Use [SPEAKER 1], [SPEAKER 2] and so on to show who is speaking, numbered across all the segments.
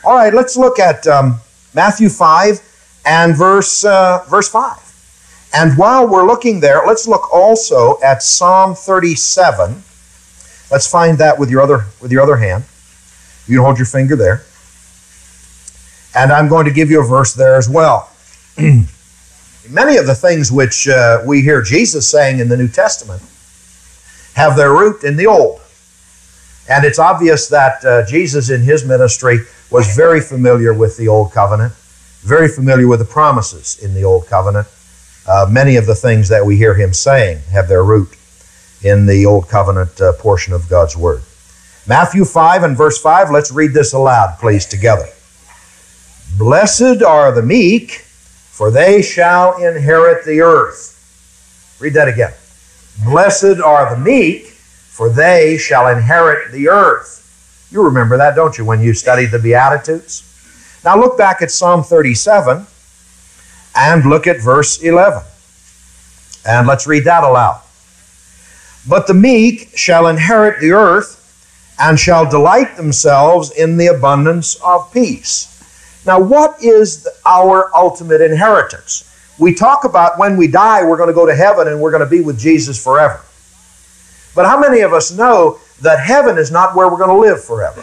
[SPEAKER 1] All right, let's look at Matthew 5 and verse 5. And while we're looking there, let's look also at Psalm 37. Let's find that with your other hand. You can hold your finger there. And I'm going to give you a verse there as well. Many of the things which we hear Jesus saying in the New Testament have their root in the Old. And it's obvious that Jesus in his ministry was very familiar with the Old Covenant, very familiar with the promises in the Old Covenant. Many of the things that we hear him saying have their root in the Old Covenant portion of God's Word. Matthew 5 and verse 5, let's read this aloud, please, together. Blessed are the meek, for they shall inherit the earth. Read that again. Blessed are the meek, for they shall inherit the earth. You remember that, don't you, when you studied the Beatitudes? Now look back at Psalm 37 and look at verse 11. And let's read that aloud. But the meek shall inherit the earth and shall delight themselves in the abundance of peace. Now, what is our ultimate inheritance? We talk about when we die, we're going to go to heaven and we're going to be with Jesus forever. But how many of us know that heaven is not where we're going to live forever?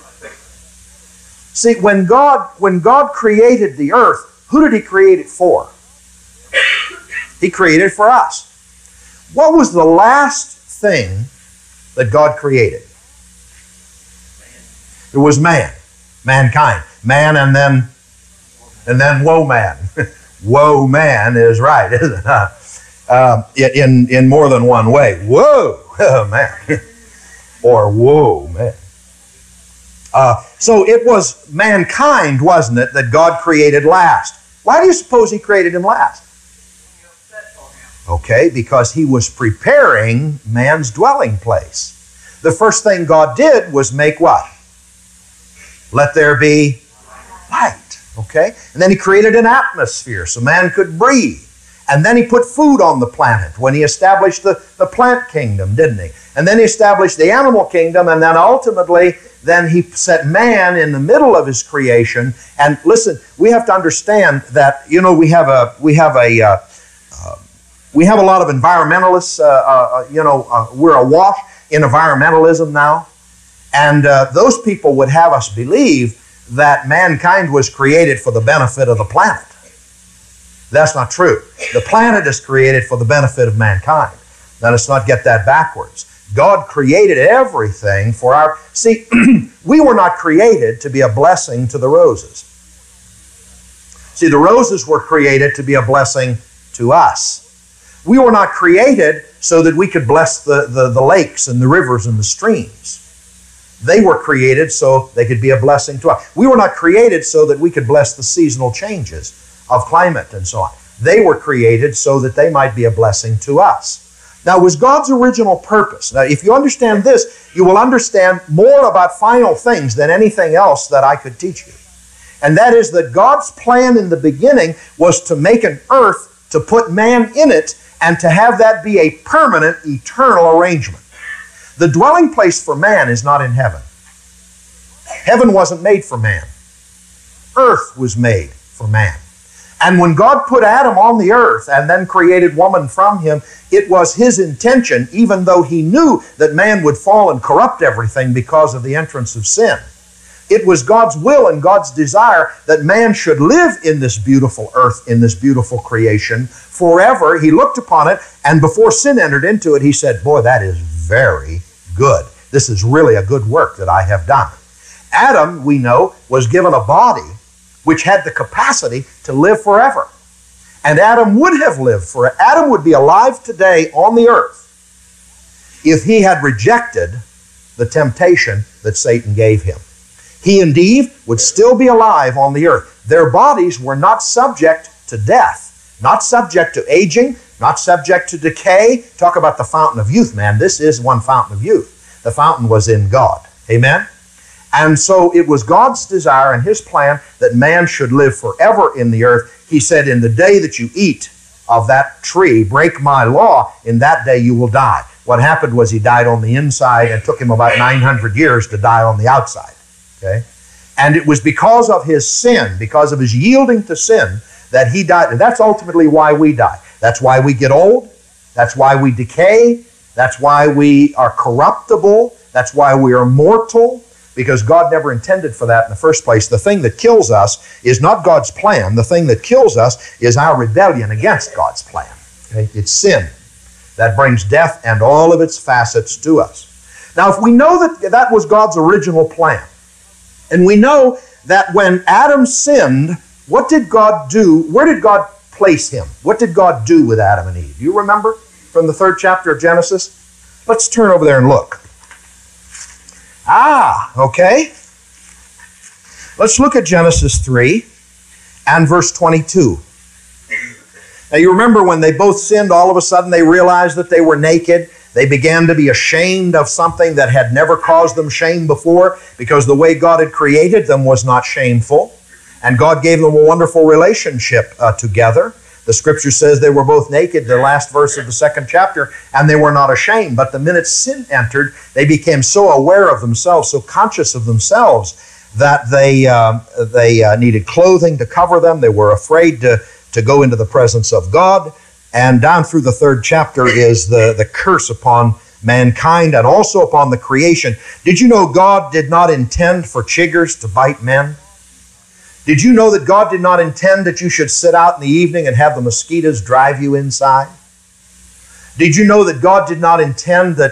[SPEAKER 1] See, when God created the earth, who did He create it for? He created it for us. What was the last thing that God created? It was man, mankind. Man and then woe man. Woe man is right, isn't it? In more than one way. Whoa, man. Or whoa, man. So it was mankind, wasn't it, that God created last. Why do you suppose He created him last? Okay, because He was preparing man's dwelling place. The first thing God did was make what? Let there be light. Okay? And then He created an atmosphere so man could breathe. And then He put food on the planet when He established the plant kingdom, didn't He? And then He established the animal kingdom, and then ultimately then He set man in the middle of His creation. And listen, we have to understand that, you know, we have a lot of environmentalists, we're awash in environmentalism now. And those people would have us believe that mankind was created for the benefit of the planet. That's not true. The planet is created for the benefit of mankind. Now let's not get that backwards. God created everything for our... See, we were not created to be a blessing to the roses. See, the roses were created to be a blessing to us. We were not created so that we could bless the lakes and the rivers and the streams. They were created so they could be a blessing to us. We were not created so that we could bless the seasonal changes of climate and so on. They were created so that they might be a blessing to us. Now, it was God's original purpose. Now, if you understand this, you will understand more about final things than anything else that I could teach you. And that is that God's plan in the beginning was to make an earth, to put man in it, and to have that be a permanent, eternal arrangement. The dwelling place for man is not in heaven. Heaven wasn't made for man. Earth was made for man. And when God put Adam on the earth and then created woman from him, it was His intention, even though He knew that man would fall and corrupt everything because of the entrance of sin. It was God's will and God's desire that man should live in this beautiful earth, in this beautiful creation forever. He looked upon it, and before sin entered into it, He said, boy, that is very good. This is really a good work that I have done. Adam, we know, was given a body which had the capacity to live forever. And Adam would have lived forever. Adam would be alive today on the earth if he had rejected the temptation that Satan gave him. He and Eve would still be alive on the earth. Their bodies were not subject to death, not subject to aging, not subject to decay. Talk about the fountain of youth, man. This is one fountain of youth. The fountain was in God. Amen? And so it was God's desire and His plan that man should live forever in the earth. He said, in the day that you eat of that tree, break my law, in that day you will die. What happened was he died on the inside, and it took him about 900 years to die on the outside. Okay? And it was because of his sin, because of his yielding to sin, that he died. And that's ultimately why we die. That's why we get old. That's why we decay. That's why we are corruptible. That's why we are mortal, because God never intended for that in the first place. The thing that kills us is not God's plan. The thing that kills us is our rebellion against God's plan. Okay? It's sin that brings death and all of its facets to us. Now, if we know that that was God's original plan, and we know that when Adam sinned, what did God do? Where did God place him? What did God do with Adam and Eve? Do you remember from the 3rd chapter of Genesis? Let's turn over there and look. Okay. Let's look at Genesis 3 and verse 22. Now you remember when they both sinned, all of a sudden they realized that they were naked. They began to be ashamed of something that had never caused them shame before, because the way God had created them was not shameful. And God gave them a wonderful relationship together. The Scripture says they were both naked, the last verse of the 2nd chapter, and they were not ashamed. But the minute sin entered, they became so aware of themselves, so conscious of themselves, that they needed clothing to cover them. They were afraid to go into the presence of God. And down through the 3rd chapter is the curse upon mankind and also upon the creation. Did you know God did not intend for chiggers to bite men? Did you know that God did not intend that you should sit out in the evening and have the mosquitoes drive you inside? Did you know that God did not intend that,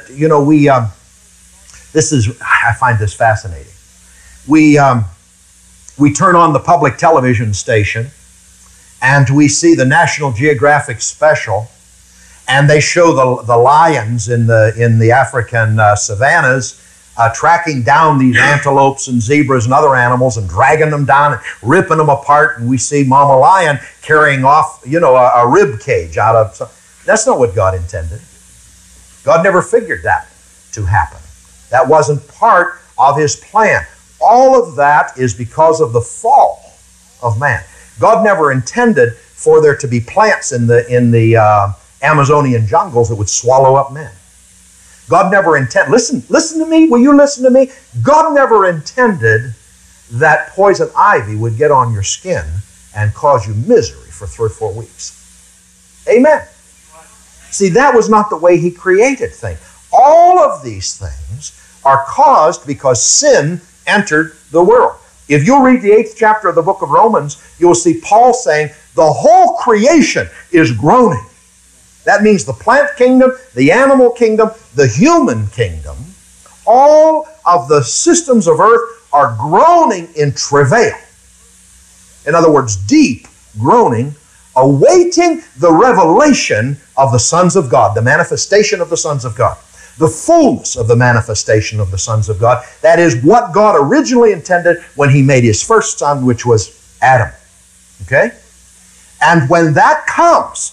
[SPEAKER 1] I find this fascinating. We turn on the public television station and we see the National Geographic special, and they show the lions in the African savannas tracking down these antelopes and zebras and other animals and dragging them down and ripping them apart, and we see Mama Lion carrying off, a rib cage out of. That's not what God intended. God never figured that to happen. That wasn't part of His plan. All of that is because of the fall of man. God never intended for there to be plants in the Amazonian jungles that would swallow up men. God never intended, listen to me, will you listen to me? God never intended that poison ivy would get on your skin and cause you misery for 3 or 4 weeks. Amen. See, that was not the way He created things. All of these things are caused because sin entered the world. If you'll read the 8th chapter of the book of Romans, you'll see Paul saying the whole creation is groaning. That means the plant kingdom, the animal kingdom, the human kingdom, all of the systems of earth are groaning in travail. In other words, deep groaning, awaiting the revelation of the sons of God, the manifestation of the sons of God, the fullness of the manifestation of the sons of God. That is what God originally intended when He made His first son, which was Adam. Okay? And when that comes,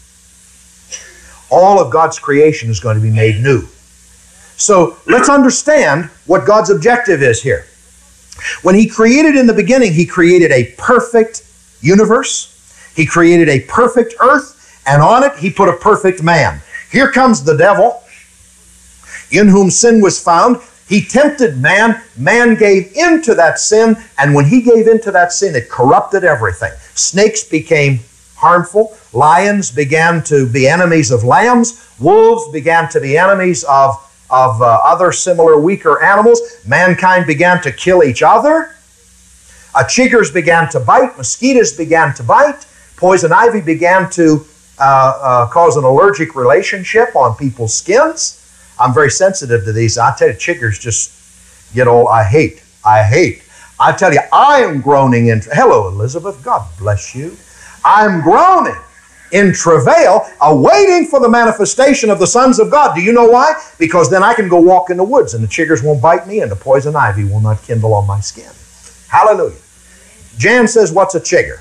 [SPEAKER 1] all of God's creation is going to be made new. So let's understand what God's objective is here. When He created in the beginning, He created a perfect universe. He created a perfect earth, and on it He put a perfect man. Here comes the devil, in whom sin was found. He tempted man. Man gave into that sin, and when he gave into that sin, it corrupted everything. Snakes became harmful. Lions began to be enemies of lambs. Wolves began to be enemies of other similar weaker animals. Mankind began to kill each other. Chiggers began to bite. Mosquitoes began to bite. Poison ivy began to cause an allergic relationship on people's skins. I'm very sensitive to these. I tell you, chiggers just get all, I hate. I tell you, I am groaning in, hello Elizabeth, God bless you. I'm groaning in travail, awaiting for the manifestation of the sons of God. Do you know why? Because then I can go walk in the woods and the chiggers won't bite me and the poison ivy will not kindle on my skin. Hallelujah. Jan says, what's a chigger?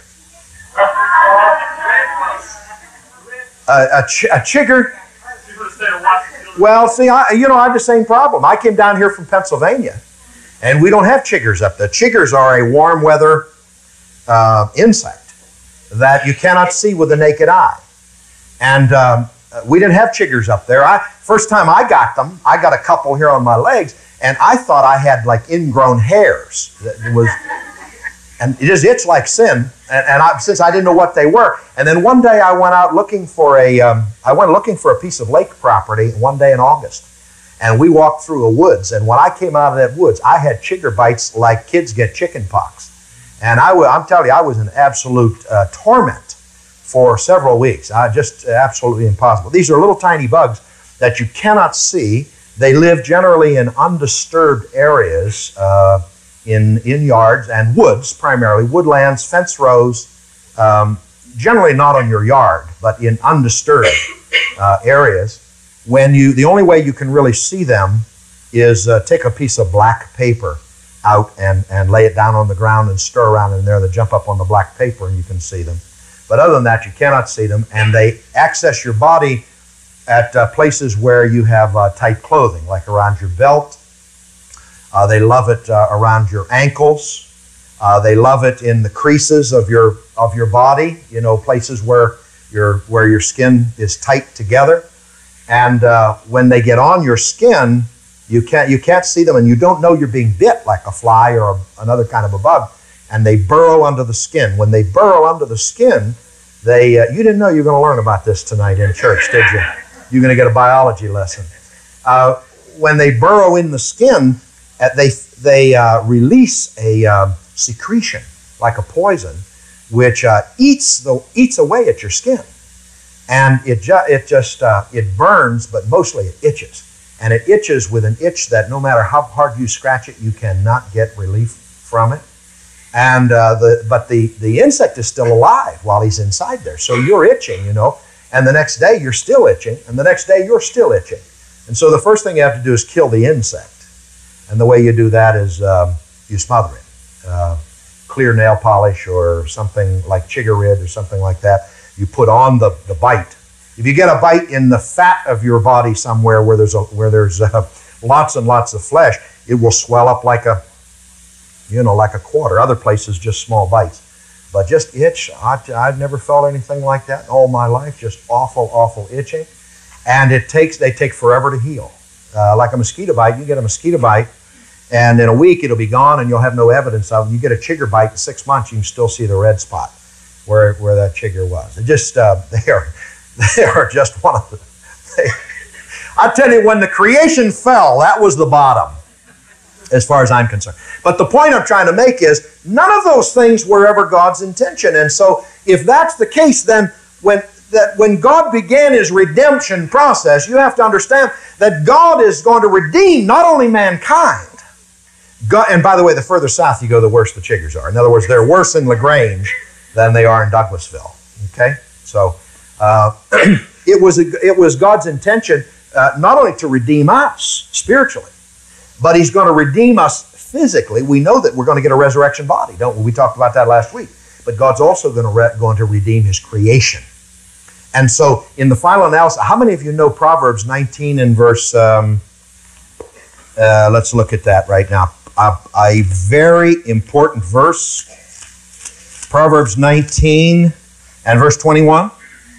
[SPEAKER 1] A chigger? Well, see, I have the same problem. I came down here from Pennsylvania, and we don't have chiggers up there. Chiggers are a warm weather insect that you cannot see with the naked eye. And we didn't have chiggers up there. First time I got them, I got a couple here on my legs, and I thought I had like ingrown hairs. And it just itched like sin. Since I didn't know what they were. And then one day I went out looking for a piece of lake property one day in August. And we walked through a woods. And when I came out of that woods, I had chigger bites like kids get chicken pox. And I'm telling you, I was in absolute torment for several weeks. Just absolutely impossible. These are little tiny bugs that you cannot see. They live generally in undisturbed areas, in yards and woods, primarily woodlands, fence rows, generally not on your yard, but in undisturbed areas. The only way you can really see them is take a piece of black paper out and lay it down on the ground and stir around in there. They jump up on the black paper and you can see them. But other than that, you cannot see them, and they access your body at places where you have tight clothing, like around your belt. They love it around your ankles. They love it in the creases of your body, places where your skin is tight together. And when they get on your skin, you can't see them, and you don't know you're being bit like a fly or another kind of a bug. And they burrow under the skin. When they burrow under the skin, you didn't know you were going to learn about this tonight in church, did you? You're going to get a biology lesson. When they burrow in the skin, they release a secretion, like a poison, which eats away at your skin. And it burns, but mostly it itches. And it itches with an itch that no matter how hard you scratch it, you cannot get relief from it. And but the insect is still alive while he's inside there. So you're itching, and the next day you're still itching, and the next day you're still itching. And so the first thing you have to do is kill the insect. And the way you do that is you smother it. Clear nail polish or something like Chigarid or something like that. You put on the bite. If you get a bite in the fat of your body somewhere where there's lots and lots of flesh, it will swell up like a quarter. Other places, just small bites. But just itch, I've never felt anything like that in all my life. Just awful, awful itching. And they take forever to heal. Like a mosquito bite, you get a mosquito bite, and in a week it'll be gone and you'll have no evidence of it. You get a chigger bite in 6 months, you can still see the red spot where that chigger was. It just they are just one of the. I tell you, when the creation fell, that was the bottom, as far as I'm concerned. But the point I'm trying to make is none of those things were ever God's intention. And so if that's the case, then when God began his redemption process, you have to understand that God is going to redeem not only mankind, God, and by the way, the further south you go, the worse the chiggers are. In other words, they're worse in LaGrange than they are in Douglasville. Okay? So it was God's intention not only to redeem us spiritually, but he's going to redeem us physically. We know that we're going to get a resurrection body, don't we? We talked about that last week. But God's also going to redeem his creation. And so in the final analysis, how many of you know Proverbs 19 and verse, let's look at that right now. A very important verse. Proverbs 19 and verse 21.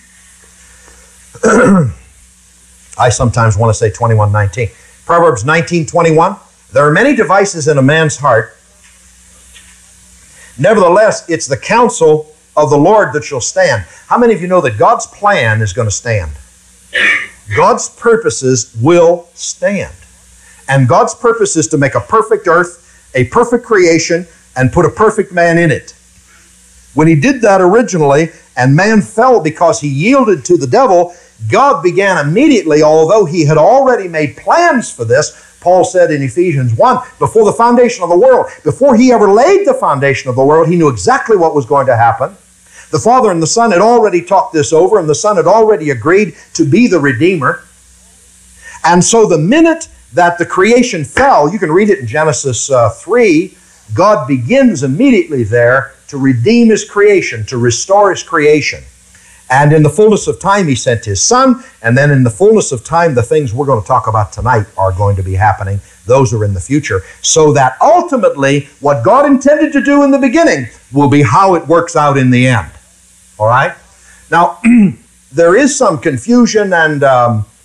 [SPEAKER 1] I sometimes want to say 21:19. Proverbs 19:21. There are many devices in a man's heart. Nevertheless, it's the counsel of the Lord that shall stand. How many of you know that God's plan is going to stand? God's purposes will stand. And God's purpose is to make a perfect earth, a perfect creation, and put a perfect man in it. When he did that originally, and man fell because he yielded to the devil, God began immediately, although he had already made plans for this. Paul said in Ephesians 1, before the foundation of the world, before he ever laid the foundation of the world, he knew exactly what was going to happen. The Father and the Son had already talked this over, and the Son had already agreed to be the Redeemer. And so the minute that the creation fell, you can read it in Genesis 3, God begins immediately there to redeem his creation, to restore his creation. And in the fullness of time, he sent his Son, and then in the fullness of time, the things we're going to talk about tonight are going to be happening. Those are in the future. So that ultimately, what God intended to do in the beginning will be how it works out in the end. All right? Now, there is some confusion and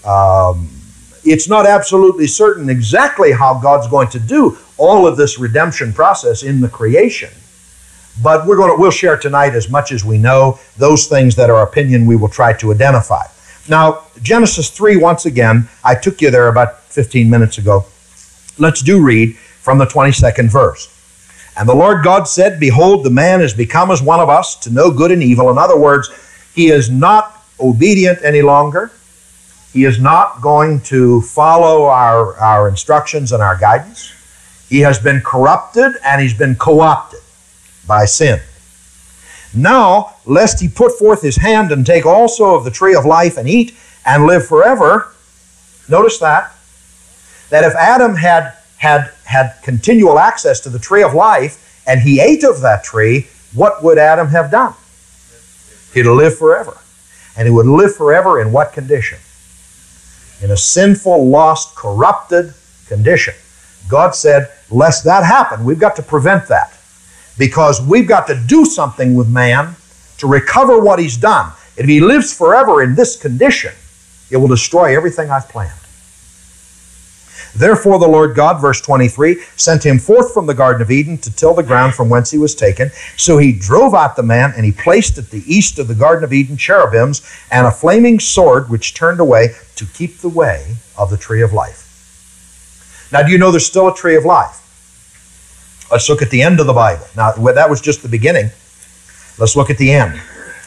[SPEAKER 1] It's not absolutely certain exactly how God's going to do all of this redemption process in the creation. But we'll share tonight as much as we know. Those things that are opinion we will try to identify. Now, Genesis 3, once again, I took you there about 15 minutes ago. Let's read from the 22nd verse. And the Lord God said, Behold, the man is become as one of us to know good and evil. In other words, he is not obedient any longer. He is not going to follow our instructions and our guidance. He has been corrupted and he's been co-opted by sin. Now, lest he put forth his hand and take also of the tree of life and eat and live forever. Notice that if Adam had continual access to the tree of life and he ate of that tree, what would Adam have done? He'd live forever. And he would live forever in what condition? In a sinful, lost, corrupted condition. God said, lest that happen, we've got to prevent that. Because we've got to do something with man to recover what he's done. If he lives forever in this condition, it will destroy everything I've planned. Therefore the Lord God, verse 23, sent him forth from the Garden of Eden to till the ground from whence he was taken. So he drove out the man, and he placed at the east of the Garden of Eden cherubims and a flaming sword which turned away to keep the way of the tree of life. Now, do you know there's still a tree of life? Let's look at the end of the Bible. Now, that was just the beginning. Let's look at the end.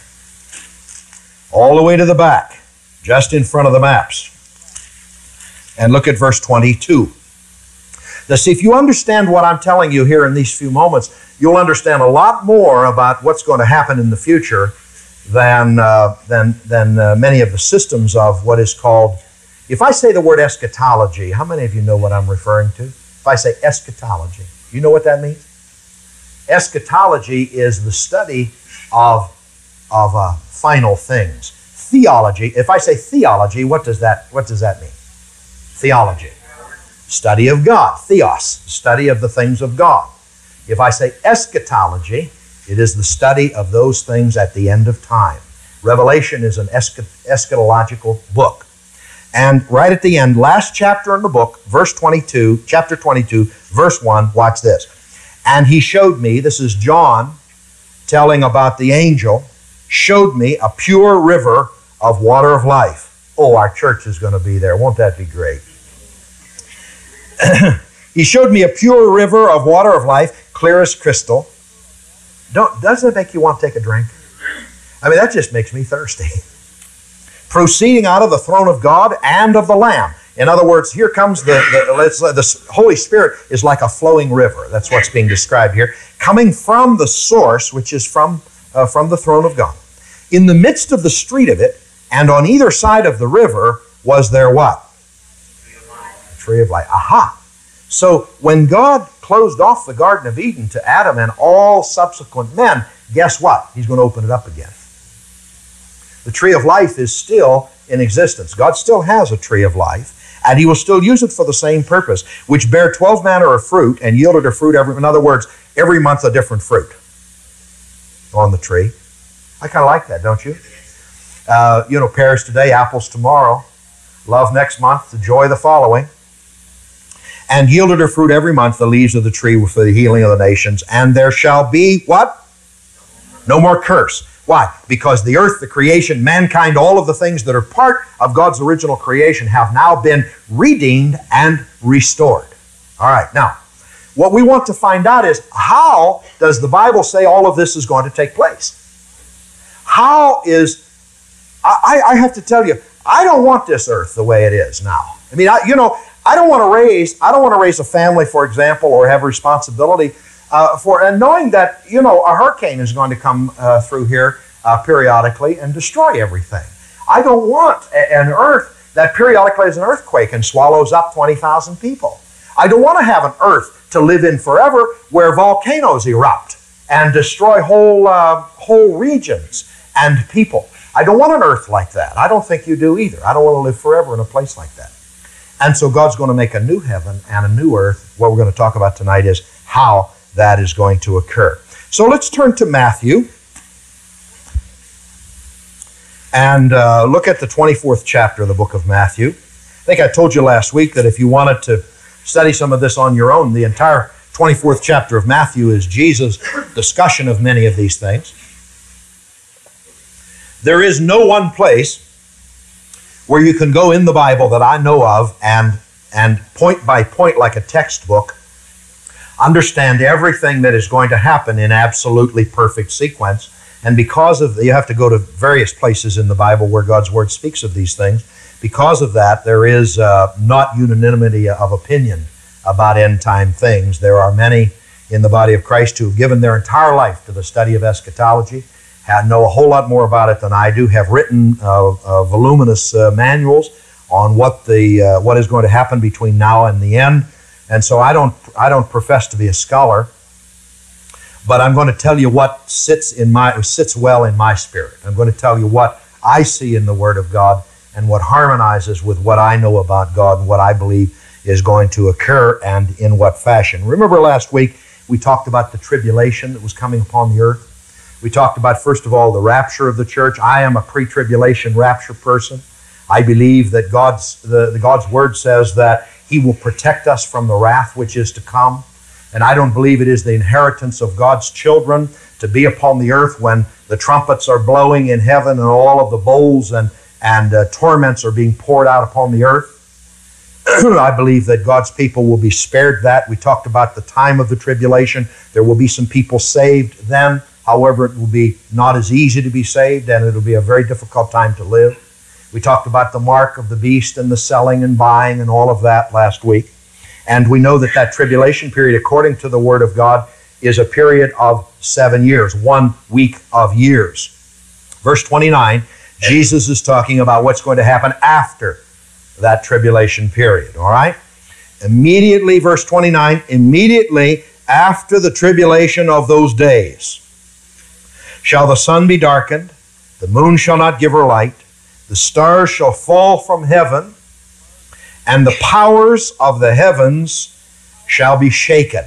[SPEAKER 1] All the way to the back, just in front of the maps. And look at verse 22. Now, see, if you understand what I'm telling you here in these few moments, you'll understand a lot more about what's going to happen in the future than many of the systems of what is called, if I say the word eschatology, how many of you know what I'm referring to? If I say eschatology, you know what that means? Eschatology is the study of final things. Theology, if I say theology, what does that mean? Theology. Study of God. Theos. Study of the things of God. If I say eschatology, it is the study of those things at the end of time. Revelation is an eschatological book. And right at the end, last chapter in the book, verse 22, chapter 22, verse 1, watch this. And he showed me, this is John telling about the angel, showed me a pure river of water of life. Oh, our church is going to be there. Won't that be great? He showed me a pure river of water of life, clear as crystal. Doesn't it make you want to take a drink? I mean, that just makes me thirsty. Proceeding out of the throne of God and of the Lamb. In other words, here comes the Holy Spirit is like a flowing river. That's what's being described here. Coming from the source, which is from the throne of God. In the midst of the street of it, and on either side of the river, was there what? Tree of life. Aha! So when God closed off the Garden of Eden to Adam and all subsequent men, guess what? He's going to open it up again. The tree of life is still in existence. God still has a tree of life, and he will still use it for the same purpose, which bear 12 manner of fruit and yielded a fruit in other words, every month a different fruit on the tree. I kind of like that, don't you? Pears today, apples tomorrow, love next month, the joy the following. And yielded her fruit every month, the leaves of the tree for the healing of the nations. And there shall be, what? No more curse. Why? Because the earth, the creation, mankind, all of the things that are part of God's original creation have now been redeemed and restored. All right, now, what we want to find out is, how does the Bible say all of this is going to take place? How is... I have to tell you, I don't want this earth the way it is now. I mean, I don't want to raise a family, for example, or have responsibility and knowing that, a hurricane is going to come through here periodically and destroy everything. I don't want an earth that periodically has an earthquake and swallows up 20,000 people. I don't want to have an earth to live in forever where volcanoes erupt and destroy whole regions and people. I don't want an earth like that. I don't think you do either. I don't want to live forever in a place like that. And so God's going to make a new heaven and a new earth. What we're going to talk about tonight is how that is going to occur. So let's turn to Matthew. And look at the 24th chapter of the book of Matthew. I think I told you last week that if you wanted to study some of this on your own, the entire 24th chapter of Matthew is Jesus' discussion of many of these things. There is no one place where you can go in the Bible that I know of and point by point, like a textbook, understand everything that is going to happen in absolutely perfect sequence. And because of you have to go to various places in the Bible where God's Word speaks of these things. Because of that, there is not unanimity of opinion about end-time things. There are many in the body of Christ who have given their entire life to the study of eschatology, know a whole lot more about it than I do, have written voluminous manuals on what is going to happen between now and the end. And so I don't profess to be a scholar, but I'm going to tell you what sits well in my spirit. I'm going to tell you what I see in the Word of God and what harmonizes with what I know about God and what I believe is going to occur and in what fashion. Remember last week we talked about the tribulation that was coming upon the earth. We talked about, first of all, the rapture of the church. I am a pre-tribulation rapture person. I believe that God's Word says that He will protect us from the wrath which is to come. And I don't believe it is the inheritance of God's children to be upon the earth when the trumpets are blowing in heaven and all of the bowls and torments are being poured out upon the earth. I believe that God's people will be spared that. We talked about the time of the tribulation. There will be some people saved then. However, it will be not as easy to be saved, and it will be a very difficult time to live. We talked about the mark of the beast and the selling and buying and all of that last week. And we know that tribulation period, according to the Word of God, is a period of 7 years, 1 week of years. Verse 29, Jesus is talking about what's going to happen after that tribulation period, all right? Immediately, verse 29, immediately after the tribulation of those days shall the sun be darkened, the moon shall not give her light, the stars shall fall from heaven, and the powers of the heavens shall be shaken.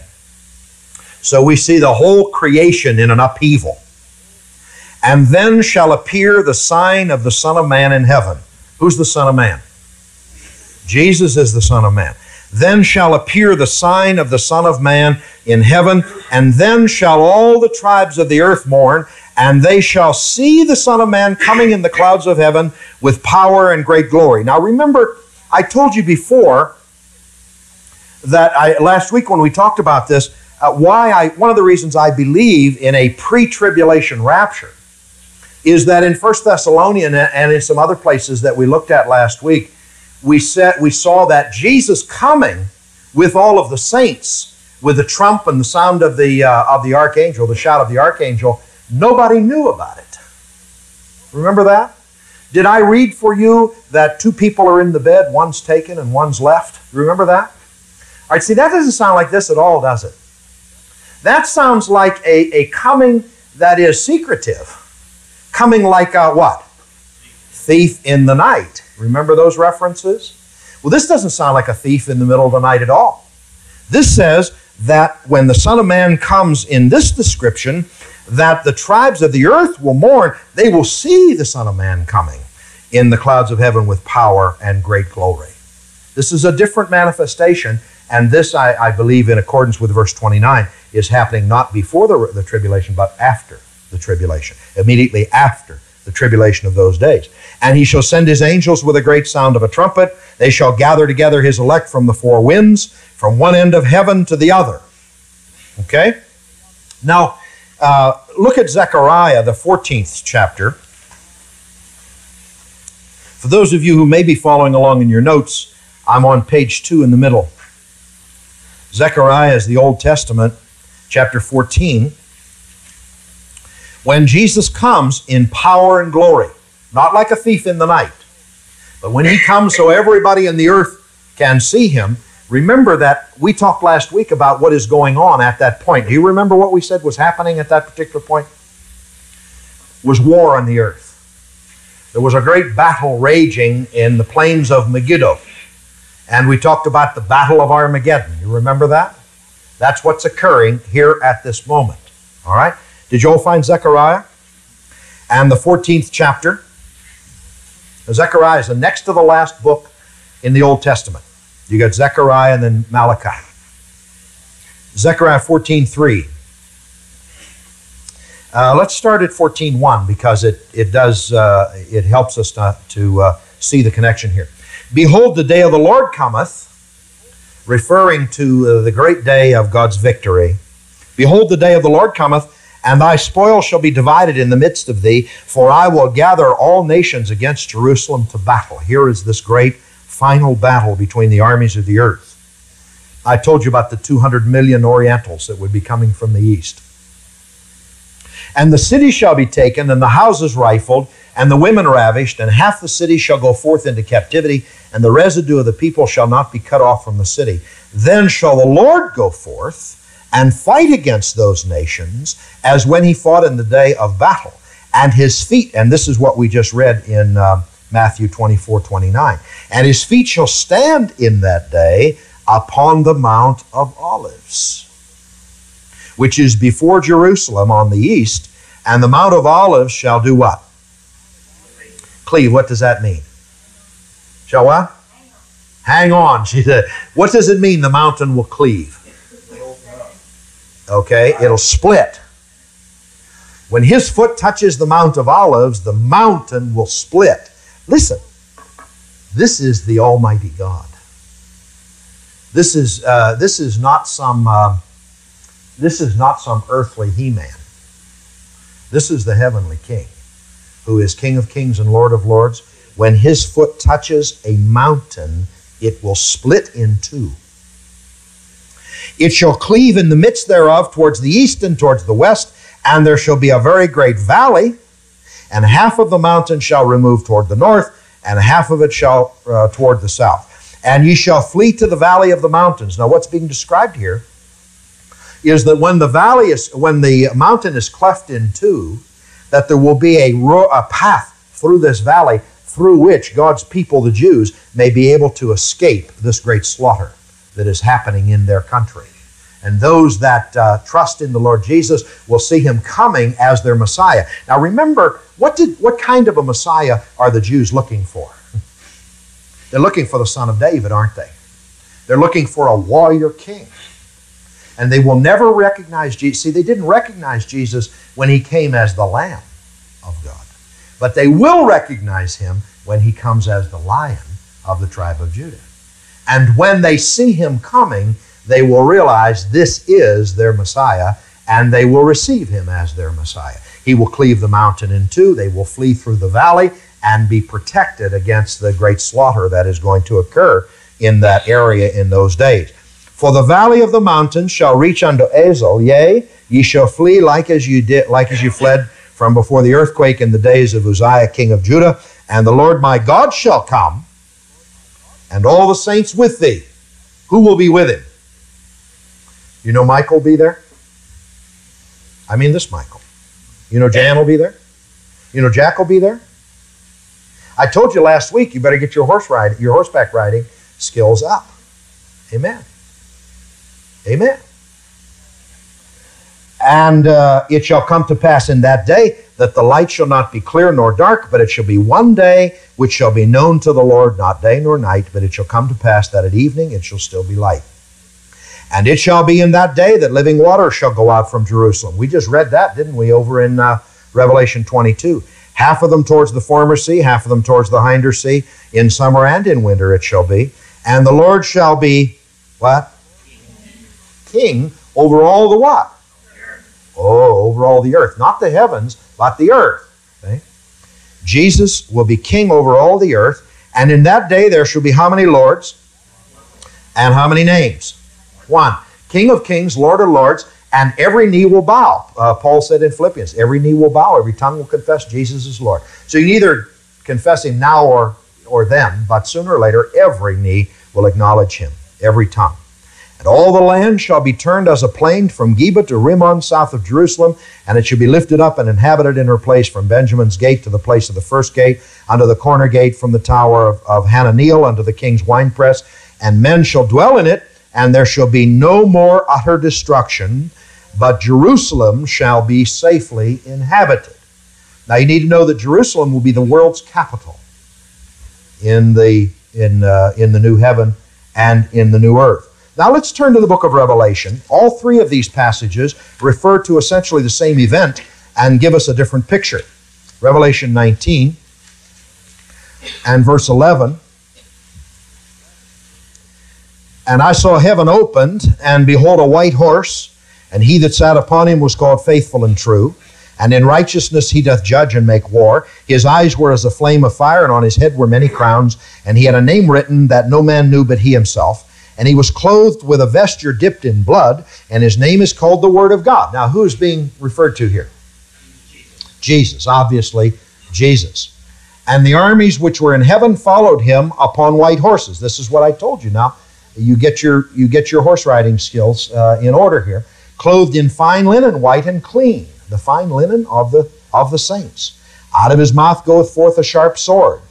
[SPEAKER 1] So we see the whole creation in an upheaval. And then shall appear the sign of the Son of Man in heaven. Who's the Son of Man? Jesus is the Son of Man. Then shall appear the sign of the Son of Man in heaven, and then shall all the tribes of the earth mourn, and they shall see the Son of Man coming in the clouds of heaven with power and great glory. Now remember, I told you before that last week when we talked about this, one of the reasons I believe in a pre-tribulation rapture is that in 1 Thessalonians and in some other places that we looked at last week, we saw that Jesus coming with all of the saints, with the trump and the sound of the archangel, the shout of the archangel, nobody knew about it. Remember that? Did I read for you that 2 people are in the bed, one's taken and one's left? Remember that? All right, see, that doesn't sound like this at all, does it? That sounds like a coming that is secretive. Coming like a what? Thief in the night. Remember those references? Well, this doesn't sound like a thief in the middle of the night at all. This says that when the Son of Man comes in this description, that the tribes of the earth will mourn. They will see the Son of Man coming in the clouds of heaven with power and great glory. This is a different manifestation, and this, I believe, in accordance with verse 29, is happening not before the tribulation, but after the tribulation, immediately after the tribulation of those days. And he shall send his angels with a great sound of a trumpet. They shall gather together his elect from the 4 winds, from one end of heaven to the other. Okay? Now, look at Zechariah, the 14th chapter. For those of you who may be following along in your notes, I'm on page 2 in the middle. Zechariah is the Old Testament, chapter 14. When Jesus comes in power and glory, not like a thief in the night, but when he comes so everybody in the earth can see him, remember that we talked last week about what is going on at that point. Do you remember what we said was happening at that particular point? It was war on the earth. There was a great battle raging in the plains of Megiddo. And we talked about the Battle of Armageddon. You remember that? That's what's occurring here at this moment. All right? Did you all find Zechariah? And the 14th chapter. Zechariah is the next to the last book in the Old Testament. You got Zechariah and then Malachi. Zechariah 14:3. Let's start at 14:1 because it helps us to see the connection here. Behold, the day of the Lord cometh, referring to the great day of God's victory. Behold, the day of the Lord cometh, and thy spoil shall be divided in the midst of thee, for I will gather all nations against Jerusalem to battle. Here is this great final battle between the armies of the earth. I told you about the 200 million Orientals that would be coming from the east. And the city shall be taken, and the houses rifled, and the women ravished, and half the city shall go forth into captivity, and the residue of the people shall not be cut off from the city. Then shall the Lord go forth and fight against those nations, as when he fought in the day of battle. And his feet, and this is what we just read in Matthew 24:29, and his feet shall stand in that day upon the Mount of Olives, which is before Jerusalem on the east, and the Mount of Olives shall do what? Cleave. What does that mean? Shall what? Hang on. She said, what does it mean the mountain will cleave? Okay, it'll split. When his foot touches the Mount of Olives, the mountain will split. Listen, this is the Almighty God. This is not some earthly He-Man. This is the heavenly King, who is King of kings and Lord of lords. When his foot touches a mountain, it will split in two. It shall cleave in the midst thereof towards the east and towards the west, and there shall be a very great valley, and half of the mountain shall remove toward the north, and half of it shall toward the south. And ye shall flee to the valley of the mountains. Now what's being described here is that when the mountain is cleft in two, that there will be a path through this valley through which God's people, the Jews, may be able to escape this great slaughter that is happening in their country. And those that trust in the Lord Jesus will see him coming as their Messiah. Now remember, what kind of a Messiah are the Jews looking for? They're looking for the Son of David, aren't they? They're looking for a warrior king. And they will never recognize Jesus. See, they didn't recognize Jesus when he came as the Lamb of God. But they will recognize him when he comes as the Lion of the tribe of Judah. And when they see him coming, they will realize this is their Messiah, and they will receive him as their Messiah. He will cleave the mountain in two. They will flee through the valley and be protected against the great slaughter that is going to occur in that area in those days. For the valley of the mountains shall reach unto Azel, yea, ye shall flee like as you fled from before the earthquake in the days of Uzziah king of Judah. And the Lord my God shall come, and all the saints with thee. Who will be with him? You know Michael will be there? I mean this Michael. You know Jan will be there? You know Jack will be there? I told you last week you better get your horseback riding skills up. Amen. Amen. And it shall come to pass in that day that the light shall not be clear nor dark, but it shall be one day which shall be known to the Lord, not day nor night, but it shall come to pass that at evening it shall still be light. And it shall be in that day that living water shall go out from Jerusalem. We just read that, didn't we, over in Revelation 22. Half of them towards the former sea, half of them towards the hinder sea. In summer and in winter it shall be. And the Lord shall be, what? King over all the what? Oh, over all the earth. Not the heavens, but the earth. Okay? Jesus will be king over all the earth. And in that day there shall be how many lords? And how many names? One. King of kings, Lord of lords, and every knee will bow. Paul said in Philippians, every knee will bow, every tongue will confess Jesus is Lord. So you can either confess him now or then, but sooner or later every knee will acknowledge him, every tongue. And all the land shall be turned as a plain from Geba to Rimmon, south of Jerusalem, and it shall be lifted up and inhabited in her place from Benjamin's gate to the place of the first gate, unto the corner gate from the tower of Hananeel unto the king's winepress. And men shall dwell in it, and there shall be no more utter destruction, but Jerusalem shall be safely inhabited. Now you need to know that Jerusalem will be the world's capital. in the new heaven and in the new earth. Now let's turn to the book of Revelation. All three of these passages refer to essentially the same event and give us a different picture. Revelation 19 and verse 11. And I saw heaven opened, and behold, a white horse, and he that sat upon him was called Faithful and True, and in righteousness he doth judge and make war. His eyes were as a flame of fire, and on his head were many crowns, and he had a name written that no man knew but he himself. And he was clothed with a vesture dipped in blood, and his name is called the Word of God. Now, who is being referred to here? Jesus, obviously Jesus. And the armies which were in heaven followed him upon white horses. This is what I told you. Now, you get your horse riding skills in order here. Clothed in fine linen, white and clean, the fine linen of the saints. Out of his mouth goeth forth a sharp sword.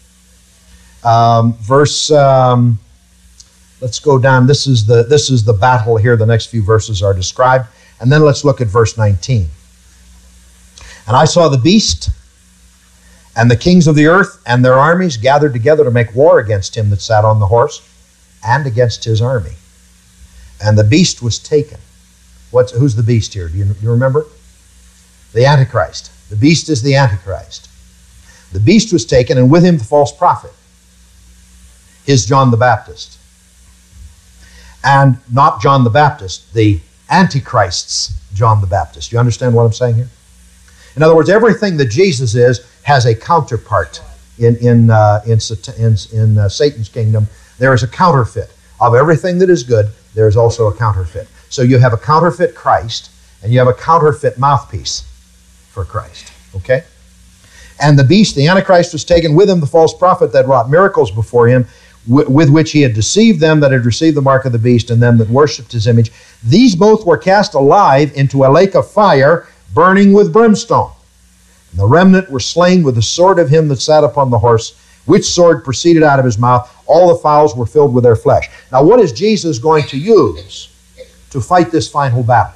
[SPEAKER 1] Let's go down. This is the battle here. The next few verses are described. And then let's look at verse 19. And I saw the beast and the kings of the earth and their armies gathered together to make war against him that sat on the horse and against his army. And the beast was taken. Who's the beast here? Do you remember? The Antichrist. The beast is the Antichrist. The beast was taken, and with him the false prophet. His John the Baptist. And not John the Baptist, the Antichrist's John the Baptist. You understand what I'm saying here? In other words, everything that Jesus is has a counterpart in Satan's kingdom. There is a counterfeit of everything that is good. There is also a counterfeit. So you have a counterfeit Christ, and you have a counterfeit mouthpiece for Christ. Okay? And the beast, the Antichrist, was taken, with him the false prophet that wrought miracles before him, with which he had deceived them that had received the mark of the beast and them that worshipped his image. These both were cast alive into a lake of fire, burning with brimstone. And the remnant were slain with the sword of him that sat upon the horse, which sword proceeded out of his mouth. All the fowls were filled with their flesh. Now, what is Jesus going to use to fight this final battle?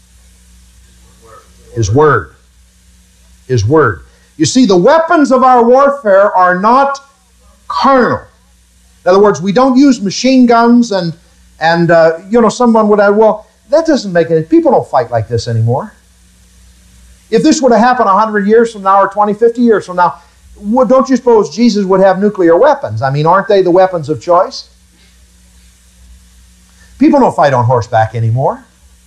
[SPEAKER 1] His Word. His Word. You see, the weapons of our warfare are not carnal. In other words, we don't use machine guns and someone would add, well, that doesn't make any, people don't fight like this anymore. If this were to happen 100 years from now or 20, 50 years from now, don't you suppose Jesus would have nuclear weapons? I mean, aren't they the weapons of choice? People don't fight on horseback anymore.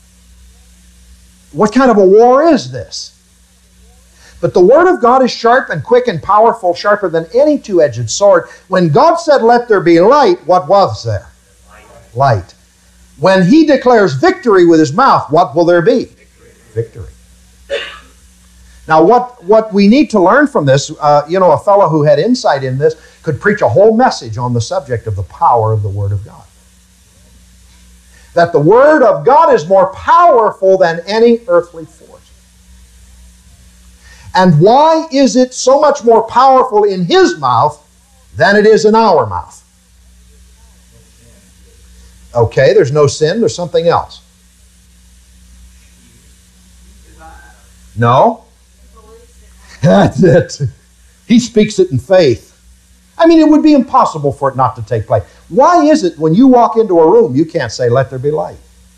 [SPEAKER 1] What kind of a war is this? But the Word of God is sharp and quick and powerful, sharper than any two-edged sword. When God said, let there be light, what was there? Light. When He declares victory with His mouth, what will there be? Victory. Now, what we need to learn from this, a fellow who had insight in this could preach a whole message on the subject of the power of the Word of God. That the Word of God is more powerful than any earthly force. And why is it so much more powerful in His mouth than it is in our mouth? Okay, there's no sin, there's something else. No? That's it. He speaks it in faith. I mean, it would be impossible for it not to take place. Why is it when you walk into a room, you can't say, let there be light?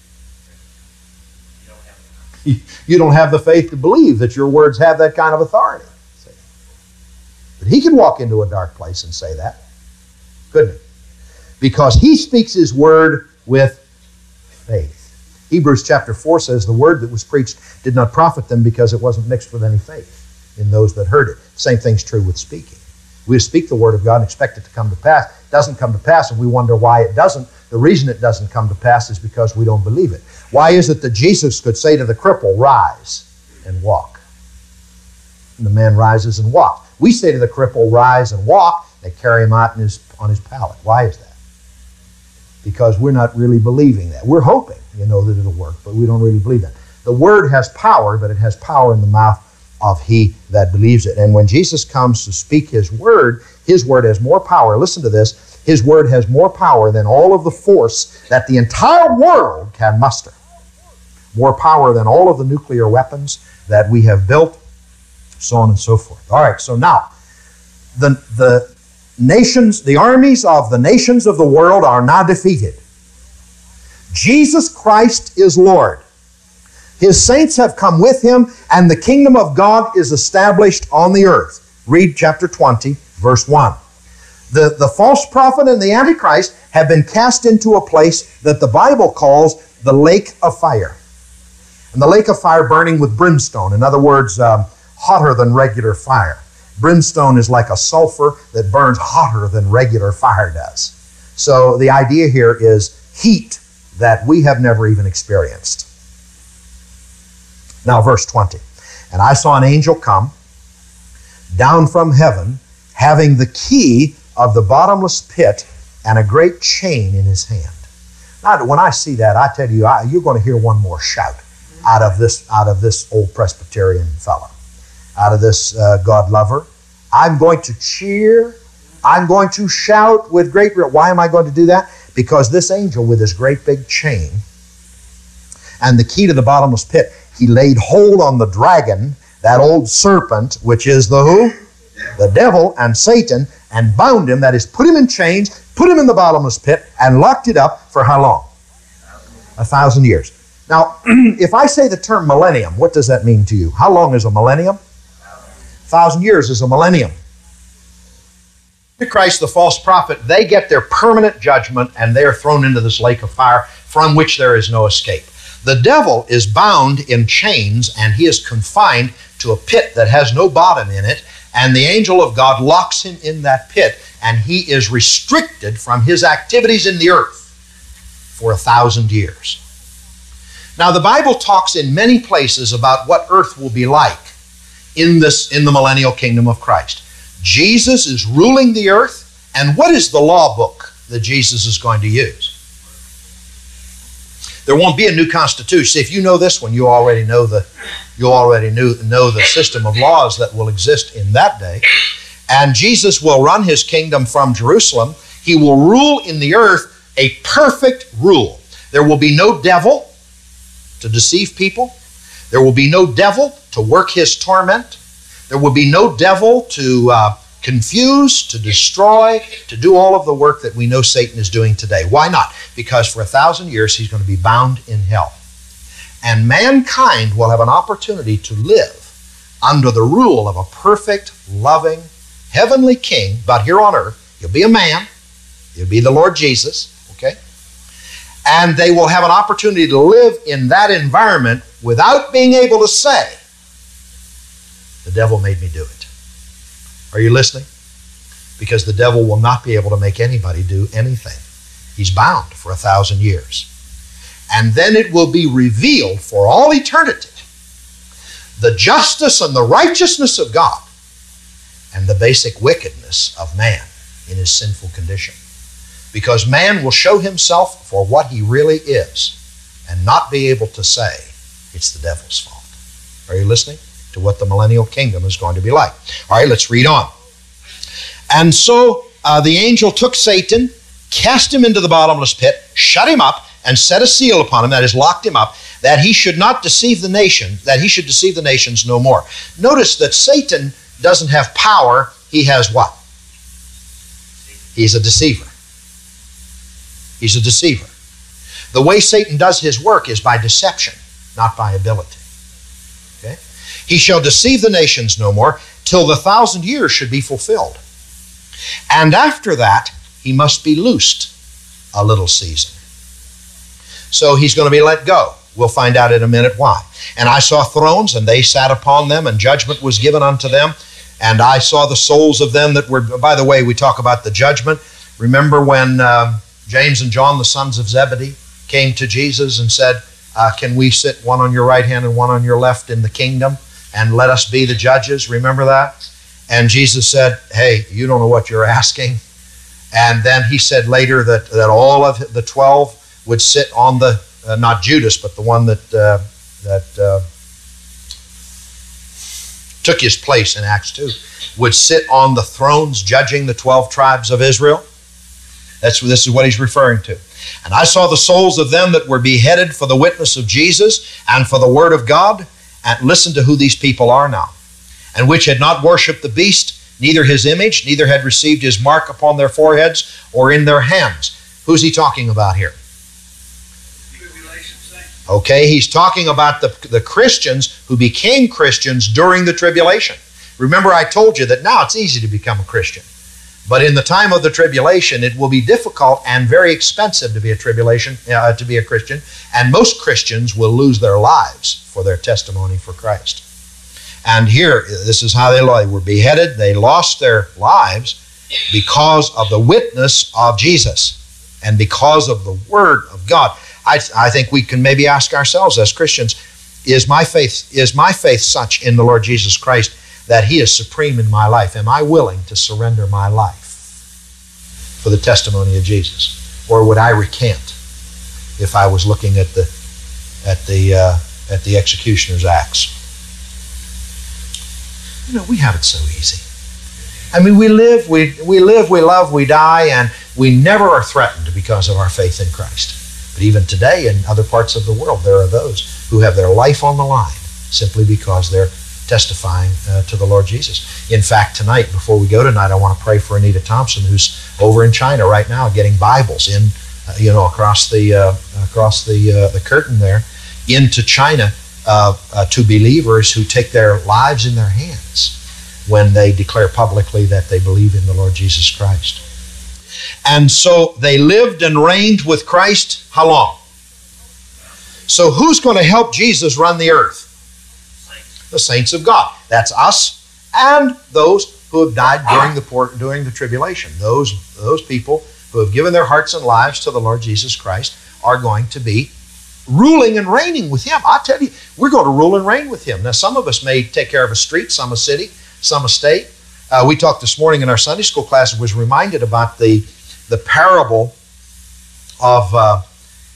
[SPEAKER 1] You don't have the faith to believe that your words have that kind of authority. But He could walk into a dark place and say that, couldn't He? Because He speaks His word with faith. Hebrews chapter 4 says the word that was preached did not profit them because it wasn't mixed with any faith in those that heard it. Same thing's true with speaking. We speak the word of God and expect it to come to pass. It doesn't come to pass, and we wonder why it doesn't. The reason it doesn't come to pass is because we don't believe it. Why is it that Jesus could say to the cripple, rise and walk? And the man rises and walks. We say to the cripple, rise and walk. They carry him out on his pallet. Why is that? Because we're not really believing that. We're hoping, that it'll work, but we don't really believe that. The word has power, but it has power in the mouth of he that believes it. And when Jesus comes to speak His word has more power. Listen to this. His word has more power than all of the force that the entire world can muster. More power than all of the nuclear weapons that we have built, so on and so forth. All right, so now, the nations, the armies of the nations of the world are now defeated. Jesus Christ is Lord. His saints have come with Him, and the kingdom of God is established on the earth. Read chapter 20, verse 1. The false prophet and the Antichrist have been cast into a place that the Bible calls the lake of fire. And the lake of fire burning with brimstone. In other words, hotter than regular fire. Brimstone is like a sulfur that burns hotter than regular fire does. So the idea here is heat that we have never even experienced. Now verse 20. And I saw an angel come down from heaven, having the key of the bottomless pit and a great chain in his hand. Now, when I see that, I tell you, you're going to hear one more shout out of this old Presbyterian fellow, out of this God lover. I'm going to cheer. I'm going to shout with great. Why am I going to do that? Because this angel with his great big chain and the key to the bottomless pit, he laid hold on the dragon, that old serpent, which is the who? The devil and Satan, and bound him, that is, put him in chains, put him in the bottomless pit, and locked it up for how long? 1,000 years. Now, if I say the term millennium, what does that mean to you? How long is a millennium? 1,000 years is a millennium. Christ, the false prophet, they get their permanent judgment, and they are thrown into this lake of fire from which there is no escape. The devil is bound in chains, and he is confined to a pit that has no bottom in it, and the angel of God locks him in that pit, and he is restricted from his activities in the earth for 1,000 years. Now, the Bible talks in many places about what earth will be like in the millennial kingdom of Christ. Jesus is ruling the earth, and what is the law book that Jesus is going to use? There won't be a new constitution. See, if you know this one, you already know the system of laws that will exist in that day. And Jesus will run his kingdom from Jerusalem. He will rule in the earth a perfect rule. There will be no devil to deceive people. There will be no devil to work his torment. There will be no devil to confuse, to destroy, to do all of the work that we know Satan is doing today. Why not? Because for 1,000 years he's going to be bound in hell. And mankind will have an opportunity to live under the rule of a perfect, loving, heavenly king, but here on earth. He'll be a man. He'll be the Lord Jesus, okay? And they will have an opportunity to live in that environment without being able to say, the devil made me do it. Are you listening? Because the devil will not be able to make anybody do anything. He's bound for 1,000 years. And then it will be revealed for all eternity the justice and the righteousness of God and the basic wickedness of man in his sinful condition. Because man will show himself for what he really is and not be able to say it's the devil's fault. Are you listening to what the millennial kingdom is going to be like? All right, let's read on. And so the angel took Satan, cast him into the bottomless pit, shut him up, and set a seal upon him, that is, locked him up, that he should not deceive the nation, that he should deceive the nations no more. Notice that Satan doesn't have power. He has what? He's a deceiver. He's a deceiver. The way Satan does his work is by deception, not by ability. Okay? He shall deceive the nations no more till the 1,000 years should be fulfilled. And after that, he must be loosed a little season. So he's going to be let go. We'll find out in a minute why. And I saw thrones, and they sat upon them, and judgment was given unto them. And I saw the souls of them that were, by the way, we talk about the judgment. Remember when James and John, the sons of Zebedee, came to Jesus and said, can we sit one on your right hand and one on your left in the kingdom, and let us be the judges? Remember that? And Jesus said, hey, you don't know what you're asking. And then he said later that all of the 12 would sit on the, not Judas, but the one that took his place in Acts 2, would sit on the thrones judging the 12 tribes of Israel. This is what he's referring to. And I saw the souls of them that were beheaded for the witness of Jesus and for the word of God. And listen to who these people are now. And which had not worshipped the beast, neither his image, neither had received his mark upon their foreheads or in their hands. Who's he talking about here? Okay, he's talking about the Christians who became Christians during the tribulation. Remember, I told you that now it's easy to become a Christian. But in the time of the tribulation, it will be difficult and very expensive to be to be a Christian, and most Christians will lose their lives for their testimony for Christ. And here, this is how they were beheaded. They lost their lives because of the witness of Jesus and because of the Word of God. I think we can maybe ask ourselves as Christians, is my faith such in the Lord Jesus Christ that He is supreme in my life? Am I willing to surrender my life for the testimony of Jesus? Or would I recant if I was looking at the executioner's axe? You know, we have it so easy. I mean, we live, we love, we die, and we never are threatened because of our faith in Christ. But even today in other parts of the world, there are those who have their life on the line simply because they're testifying to the Lord Jesus. In fact, tonight, before we go tonight, I want to pray for Anita Thompson, who's over in China right now getting Bibles in, across the curtain there into China to believers who take their lives in their hands when they declare publicly that they believe in the Lord Jesus Christ. And so they lived and reigned with Christ how long? So who's going to help Jesus run the earth? The saints of God. That's us and those who have died during the tribulation. Those people who have given their hearts and lives to the Lord Jesus Christ are going to be ruling and reigning with Him. I tell you, we're going to rule and reign with Him. Now, some of us may take care of a street, some a city, some a state. We talked this morning in our Sunday school class and was reminded about the parable of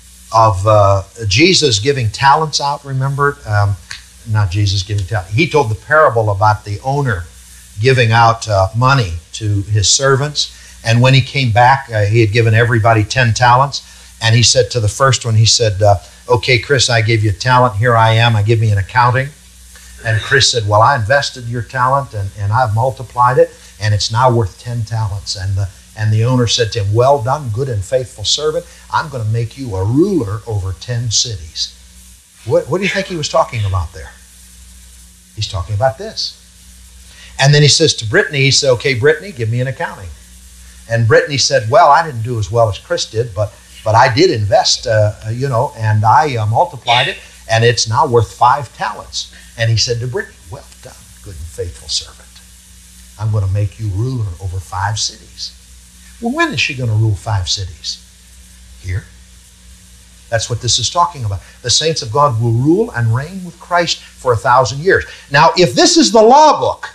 [SPEAKER 1] Jesus giving talents out, remember? Not Jesus giving talents. He told the parable about the owner giving out money to his servants. And when he came back, he had given everybody 10 talents. And he said to the first one, he said, okay, Chris, I gave you a talent. Here I am. I give me an accounting. And Chris said, well, I invested your talent and I've multiplied it, and it's now worth 10 talents. And the owner said to him, well done, good and faithful servant. I'm going to make you a ruler over 10 cities. What do you think he was talking about there? He's talking about this. And then he says to Brittany, he said, okay, Brittany, give me an accounting. And Brittany said, well, I didn't do as well as Chris did, but I did invest, and I multiplied it, and it's now worth 5 talents. And he said to Brittany, well done, good and faithful servant. I'm going to make you ruler over 5 cities. Well, when is she going to rule 5 cities? Here. That's what this is talking about. The saints of God will rule and reign with Christ for 1,000 years. Now, if this is the law book,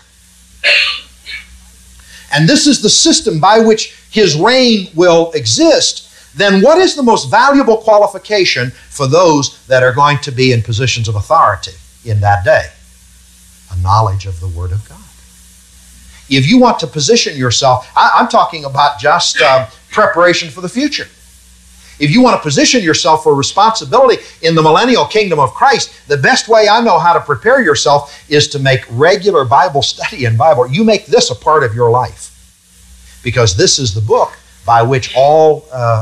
[SPEAKER 1] and this is the system by which His reign will exist, then what is the most valuable qualification for those that are going to be in positions of authority in that day? A knowledge of the Word of God. If you want to position yourself, I'm talking about just preparation for the future. If you want to position yourself for responsibility in the millennial kingdom of Christ, the best way I know how to prepare yourself is to make regular Bible study and Bible. You make this a part of your life, because this is the book by which all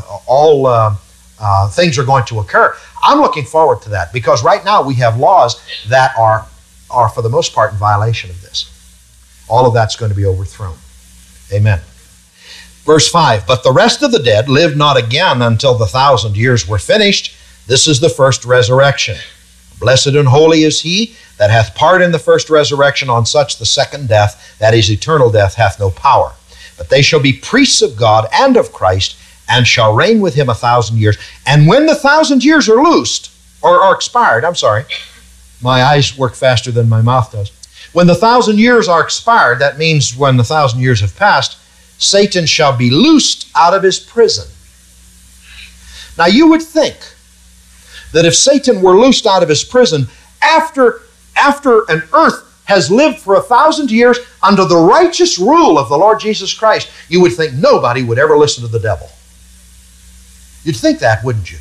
[SPEAKER 1] things are going to occur. I'm looking forward to that, because right now we have laws that are for the most part in violation of this. All of that's going to be overthrown. Amen. Verse 5, but the rest of the dead lived not again until the 1,000 years were finished. This is the first resurrection. Blessed and holy is he that hath part in the first resurrection. On such the second death, that is eternal death, hath no power. But they shall be priests of God and of Christ, and shall reign with Him 1,000 years. And when the 1,000 years are loosed, or expired, my eyes work faster than my mouth does. When the 1,000 years are expired, that means when the 1,000 years have passed, Satan shall be loosed out of his prison. Now you would think that if Satan were loosed out of his prison after an earth has lived for 1,000 years under the righteous rule of the Lord Jesus Christ, you would think nobody would ever listen to the devil. You'd think that, wouldn't you?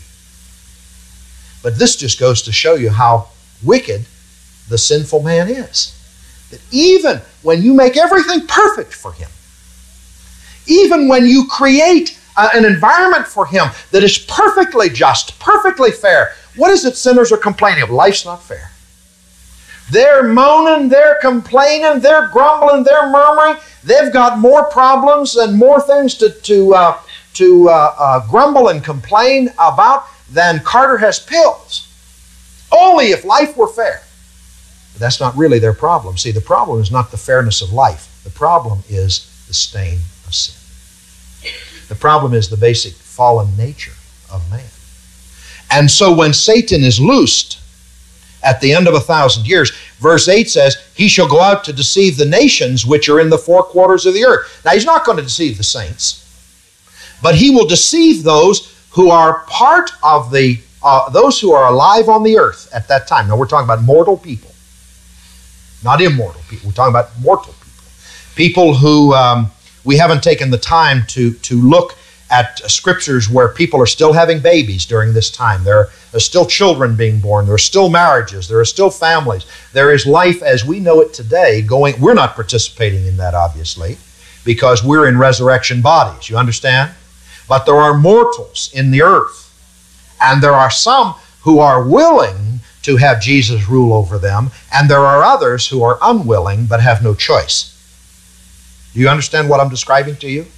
[SPEAKER 1] But this just goes to show you how wicked the sinful man is. that even when you make everything perfect for him, even when you create an environment for him that is perfectly just, perfectly fair, what is it sinners are complaining of? Life's not fair. They're moaning, they're complaining, they're grumbling, they're murmuring. They've got more problems and more things to grumble and complain about than Carter has pills. Only if life were fair. But that's not really their problem. See, the problem is not the fairness of life. The problem is the stain of sin. The problem is the basic fallen nature of man. And so when Satan is loosed at the end of 1,000 years, verse 8 says, he shall go out to deceive the nations which are in the four quarters of the earth. Now, he's not going to deceive the saints, but he will deceive those who are part of those who are alive on the earth at that time. Now, we're talking about mortal people, not immortal people. We're talking about mortal people. People who we haven't taken the time to look at scriptures where people are still having babies during this time. There are still children being born. There are still marriages. There are still families. There is life as we know it today going. We're not participating in that, obviously, because we're in resurrection bodies. You understand? But there are mortals in the earth. And there are some who are willing to have Jesus rule over them. And there are others who are unwilling but have no choice. Do you understand what I'm describing to you?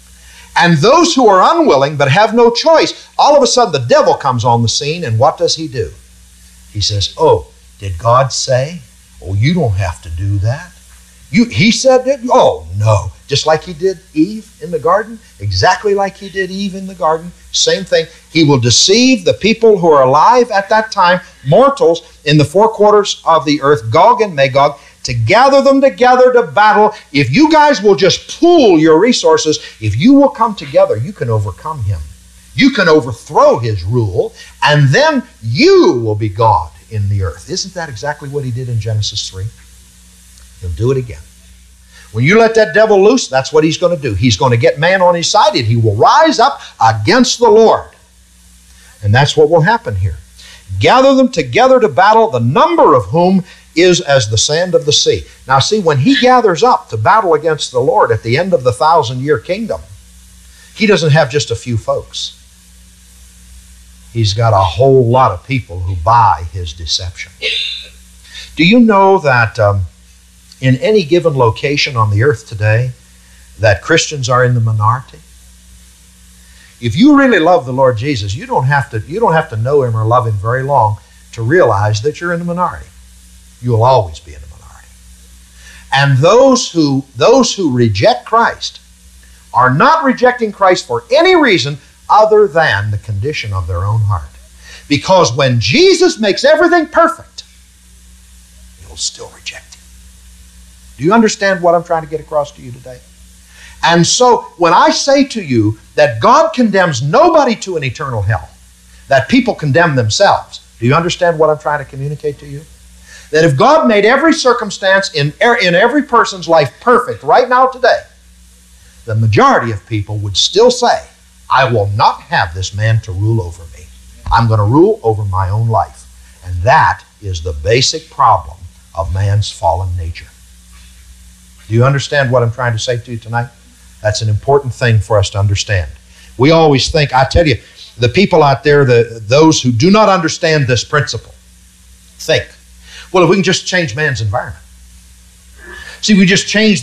[SPEAKER 1] And those who are unwilling but have no choice, all of a sudden the devil comes on the scene, and what does he do? He says, oh, did God say? Oh, you don't have to do that. He said it? Oh, no. Just like he did Eve in the garden, exactly like he did Eve in the garden, same thing. He will deceive the people who are alive at that time, mortals in the four quarters of the earth, Gog and Magog, to gather them together to battle. If you guys will just pool your resources, if you will come together, you can overcome him. You can overthrow his rule, and then you will be God in the earth. Isn't that exactly what he did in Genesis 3? He'll do it again. When you let that devil loose, that's what he's going to do. He's going to get man on his side, and he will rise up against the Lord. And that's what will happen here. Gather them together to battle, the number of whom is as the sand of the sea. Now see, when he gathers up to battle against the Lord at the end of the 1,000-year kingdom, he doesn't have just a few folks. He's got a whole lot of people who buy his deception. Do you know that in any given location on the earth today, that Christians are in the minority? If you really love the Lord Jesus, you don't have to know him or love him very long to realize that you're in the minority. You will always be in the minority. And those who reject Christ are not rejecting Christ for any reason other than the condition of their own heart. Because when Jesus makes everything perfect, you'll still reject him. Do you understand what I'm trying to get across to you today? And so when I say to you that God condemns nobody to an eternal hell, that people condemn themselves, do you understand what I'm trying to communicate to you? That if God made every circumstance in every person's life perfect right now today, the majority of people would still say, I will not have this man to rule over me. I'm going to rule over my own life. And that is the basic problem of man's fallen nature. Do you understand what I'm trying to say to you tonight? That's an important thing for us to understand. We always think, I tell you, the people out there, those who do not understand this principle, think, well, if we can just change man's environment. See, we take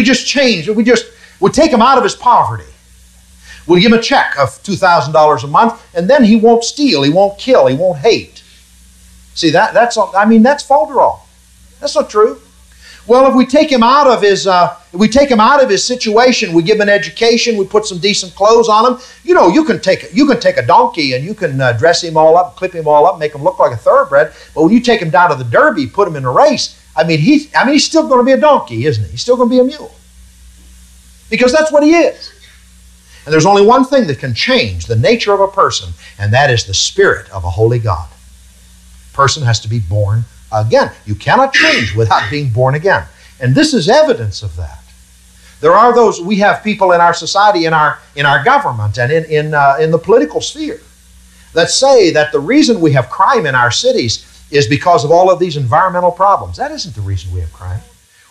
[SPEAKER 1] him out of his poverty. We'll give him a check of $2,000 a month, and then he won't steal, he won't kill, he won't hate. See, that's falderall. That's not true. Well, if we take him out of his situation, we give him an education, we put some decent clothes on him. You know, you can take a donkey and you can dress him all up, clip him all up, make him look like a thoroughbred. But when you take him down to the Derby, put him in a race, he's still going to be a donkey, isn't he? He's still going to be a mule, because that's what he is. And there's only one thing that can change the nature of a person, and that is the Spirit of a holy God. A person has to be born again. You cannot change without being born again. And this is evidence of that. There are we have people in our society, in our government, and in the political sphere that say that the reason we have crime in our cities is because of all of these environmental problems. That isn't the reason we have crime.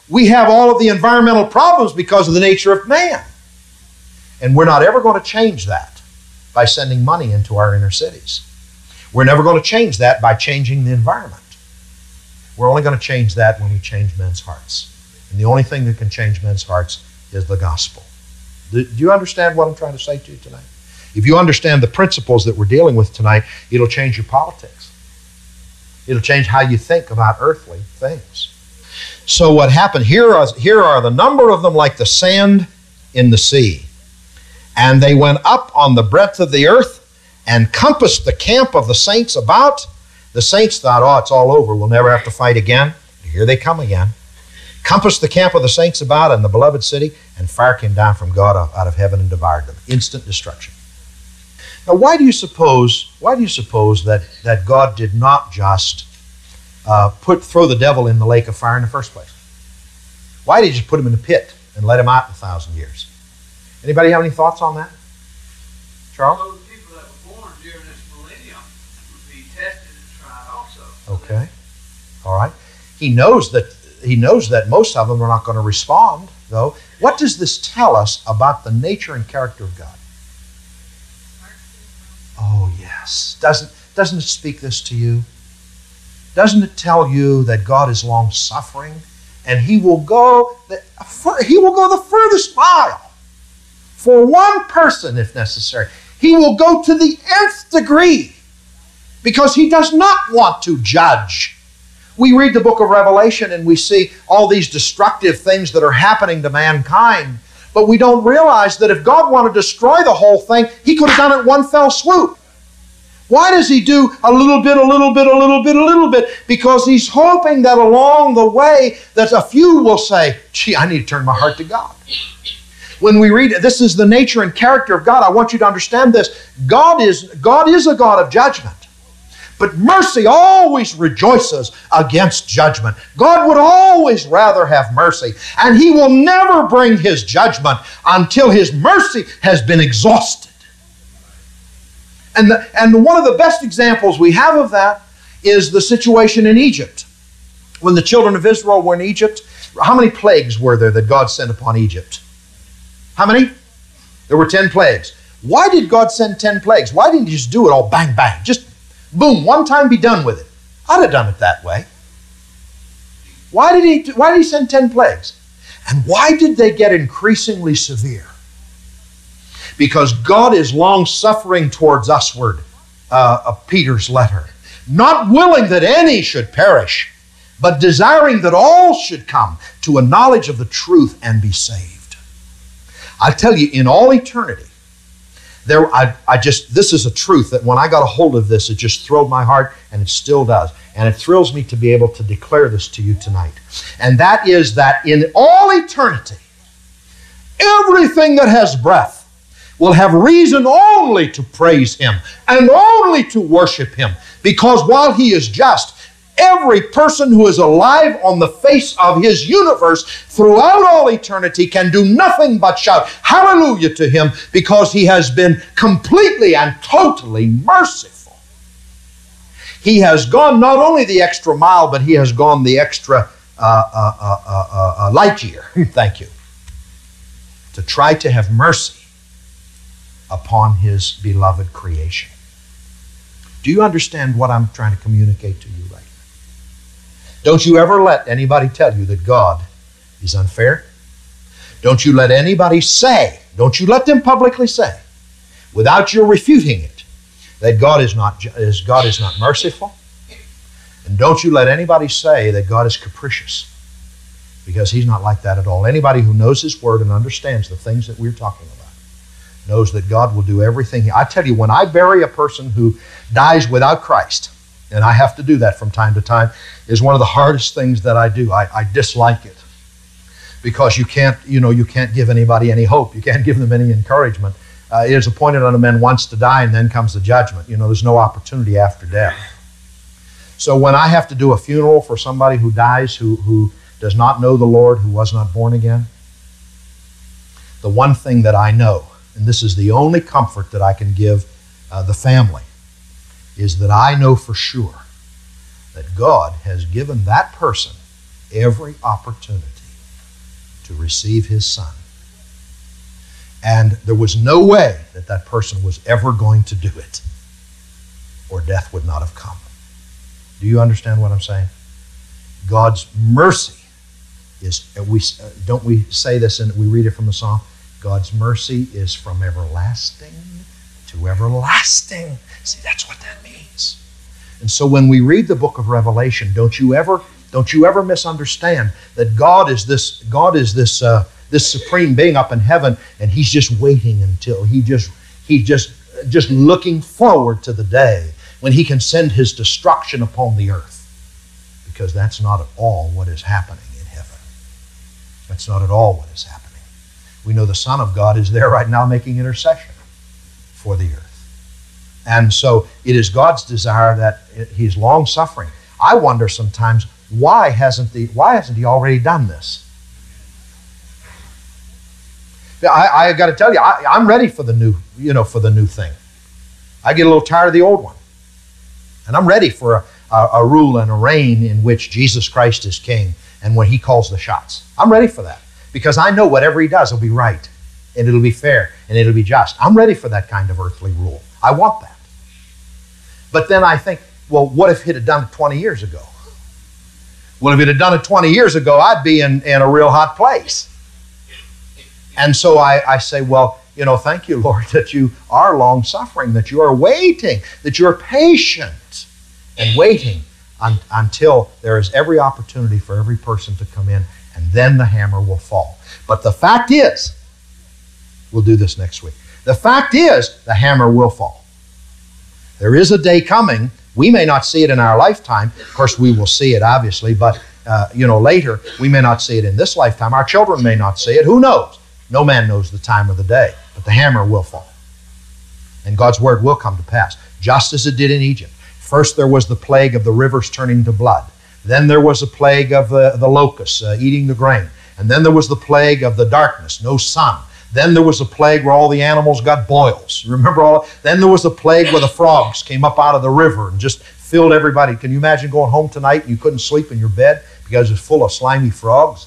[SPEAKER 1] We have all of the environmental problems because of the nature of man. And we're not ever going to change that by sending money into our inner cities. We're never going to change that by changing the environment. We're only going to change that when we change men's hearts. And the only thing that can change men's hearts is the gospel. Do you understand what I'm trying to say to you tonight? If you understand the principles that we're dealing with tonight, it'll change your politics. It'll change how you think about earthly things. So what happened, here are the number of them like the sand in the sea. And they went up on the breadth of the earth and compassed the camp of the saints about. The saints thought, oh, it's all over. We'll never have to fight again. Here they come again. Compassed the camp of the saints about in the beloved city, and fire came down from God out of heaven and devoured them. Instant destruction. Now, why do you suppose that God did not just throw the devil in the lake of fire in the first place? Why did he just put him in the pit and let him out in 1,000 years? Anybody have any thoughts on that? Charles?
[SPEAKER 2] So the people that were born during this millennium would be tested and tried also.
[SPEAKER 1] Okay. All right. He knows that most of them are not going to respond, though. What does this tell us about the nature and character of God? Oh, yes. Doesn't it speak this to you? Doesn't it tell you that God is long-suffering and He will go the furthest mile for one person if necessary? He will go to the nth degree because He does not want to judge. We read the book of Revelation and we see all these destructive things that are happening to mankind, but we don't realize that if God wanted to destroy the whole thing, He could have done it in one fell swoop. Why does He do a little bit, a little bit, a little bit, a little bit? Because He's hoping that along the way that a few will say, gee, I need to turn my heart to God. When we read, this is the nature and character of God, I want you to understand this. God is a God of judgment. But mercy always rejoices against judgment. God would always rather have mercy. And He will never bring His judgment until His mercy has been exhausted. And one of the best examples we have of that is the situation in Egypt. When the children of Israel were in Egypt, how many plagues were there that God sent upon Egypt? How many? There were 10 plagues. Why did God send 10 plagues? Why didn't He just do it all bang, bang? Just boom, one time be done with it. I'd have done it that way. Why did He send 10 plagues? And why did they get increasingly severe? Because God is long-suffering towards usward, of Peter's letter, not willing that any should perish, but desiring that all should come to a knowledge of the truth and be saved. I tell you, in all eternity, this is a truth that when I got a hold of this, it just thrilled my heart, and it still does. And it thrills me to be able to declare this to you tonight. And that is that in all eternity, everything that has breath will have reason only to praise Him and only to worship Him. Because while He is just, every person who is alive on the face of His universe throughout all eternity can do nothing but shout hallelujah to Him, because He has been completely and totally merciful. He has gone not only the extra mile, but He has gone the extra light year, thank you, to try to have mercy upon His beloved creation. Do you understand what I'm trying to communicate to you right now? Don't you ever let anybody tell you that God is unfair. Don't you let anybody say, don't you let them publicly say, without your refuting it, that God is not merciful. And don't you let anybody say that God is capricious, because He's not like that at all. Anybody who knows His Word and understands the things that we're talking about knows that God will do everything. I tell you, when I bury a person who dies without Christ, and I have to do that from time to time, is one of the hardest things that I do. I dislike it, because you can't give anybody any hope. You can't give them any encouragement. It is appointed unto men once to die, and then comes the judgment. There's no opportunity after death. So when I have to do a funeral for somebody who dies, who does not know the Lord, who was not born again, the one thing that I know, and this is the only comfort that I can give the family, is that I know for sure that God has given that person every opportunity to receive his Son. And there was no way that that person was ever going to do it, or death would not have come. Do you understand what I'm saying? God's mercy is, don't we say this and we read it from the Psalm? God's mercy is from everlasting to everlasting. See, that's what that means. And so when we read the book of Revelation, don't you ever misunderstand that God is this supreme being up in heaven, and he's just waiting until he's just looking forward to the day when he can send his destruction upon the earth. Because that's not at all what is happening in heaven. That's not at all what is happening. We know the Son of God is there right now making intercession for the earth. And so it is God's desire that he's long-suffering. I wonder sometimes, why hasn't he already done this? I got to tell you, I'm ready for the new, for the new thing. I get a little tired of the old one. And I'm ready for a rule and a reign in which Jesus Christ is king and when he calls the shots. I'm ready for that because I know whatever he does will be right and it'll be fair and it'll be just. I'm ready for that kind of earthly rule. I want that. But then I think, well, what if he'd have done it 20 years ago? Well, if he'd have done it 20 years ago, I'd be in a real hot place. And so I say, well, thank you, Lord, that you are long-suffering, that you are waiting, that you're patient and waiting until there is every opportunity for every person to come in, and then the hammer will fall. But the fact is, we'll do this next week, the fact is the hammer will fall. There is a day coming. We may not see it in our lifetime. Of course, we will see it, obviously, but later, we may not see it in this lifetime. Our children may not see it. Who knows? No man knows the time or the day, but the hammer will fall. And God's word will come to pass, just as it did in Egypt. First there was the plague of the rivers turning to blood. Then there was a plague of the locusts eating the grain. And then there was the plague of the darkness, no sun. Then there was a plague where all the animals got boils. Remember all? Then there was a plague where the frogs came up out of the river and just filled everybody. Can you imagine going home tonight and you couldn't sleep in your bed because it's full of slimy frogs?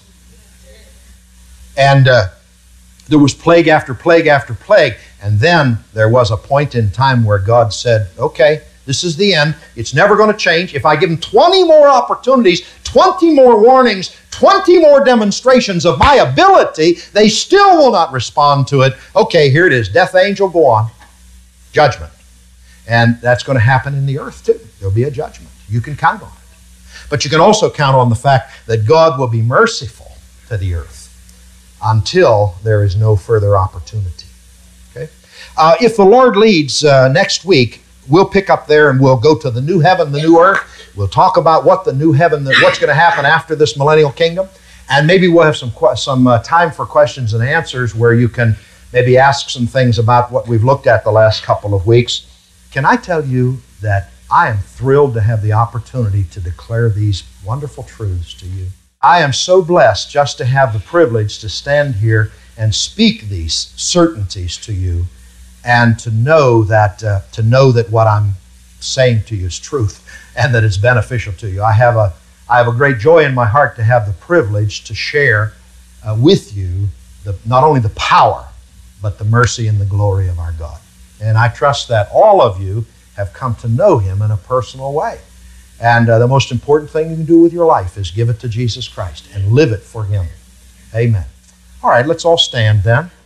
[SPEAKER 1] And there was plague after plague after plague. And then there was a point in time where God said, okay, this is the end. It's never going to change. If I give them 20 more opportunities, 20 more warnings, 20 more demonstrations of my ability, they still will not respond to it. Okay, here it is. Death angel, go on. Judgment. And that's going to happen in the earth too. There'll be a judgment. You can count on it. But you can also count on the fact that God will be merciful to the earth until there is no further opportunity. Okay? If the Lord leads next week, we'll pick up there and we'll go to the new heaven, the new earth. We'll talk about what the new heaven, what's going to happen after this millennial kingdom. And maybe we'll have some time for questions and answers where you can maybe ask some things about what we've looked at the last couple of weeks. Can I tell you that I am thrilled to have the opportunity to declare these wonderful truths to you. I am so blessed just to have the privilege to stand here and speak these certainties to you, and to know that what I'm saying to you is truth and that it's beneficial to you. I have a great joy in my heart to have the privilege to share with you not only the power, but the mercy and the glory of our God. And I trust that all of you have come to know Him in a personal way. And the most important thing you can do with your life is give it to Jesus Christ and live it for Him. Amen. All right, let's all stand then.